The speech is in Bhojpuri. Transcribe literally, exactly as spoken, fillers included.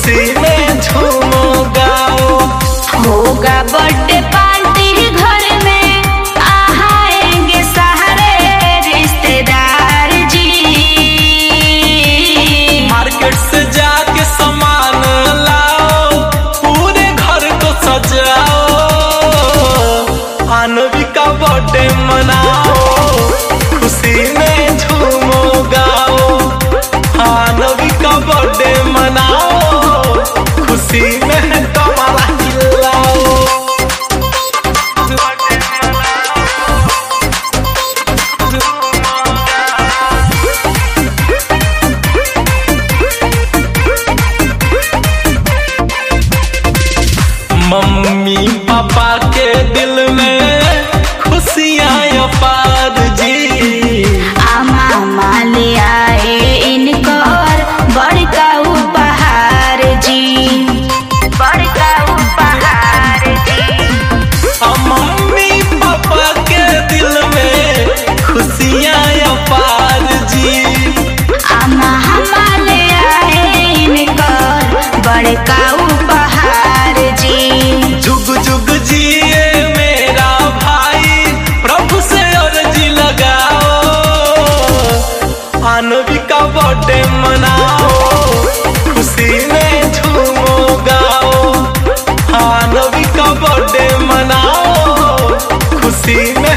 खुशी में झूमो गाओ। होगा बर्थडे पार्टी घर में, आएंगे सारे रिश्तेदार जी। मार्केट से जाके सामान लाओ, पूरे घर को सजाओ। आनवी का बर्थडे मनाओ, खुशी में झूमो गाओ। आनवी का बर्थडे मनाओ, खुशी में कमरा हिलाओ। मम्मी पापा के दिल में खुशियाँ अपार जी। आ मामा ले आए इनकर बड़का उपहार जी, बड़का उपहार जी। आ मम्मी पापा के दिल में खुशियाँ अपार जी। आ मामा ले आए इनकर बड़का उपहार जी। जुग जुग जिए मेरा भाई, प्रभु से अर्जी लगाओ। आनवी का बर्थडे मनाओ, खुशी में झूमो गाओ। आनवी का बर्थडे मनाओ, खुशी में